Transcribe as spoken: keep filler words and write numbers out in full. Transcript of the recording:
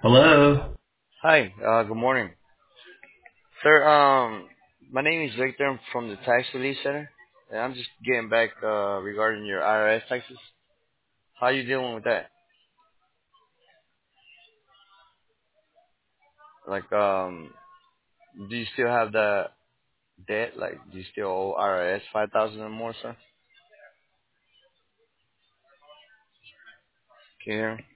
Hello. Hi, uh, good morning. Sir, um, my name is Victor. I'm from the Tax Relief Center, and I'm just getting back uh, regarding your I R S taxes. How you dealing with that? Like, um, do you still have the debt? Like, do you still owe I R S five thousand or more, sir? Can you hear me?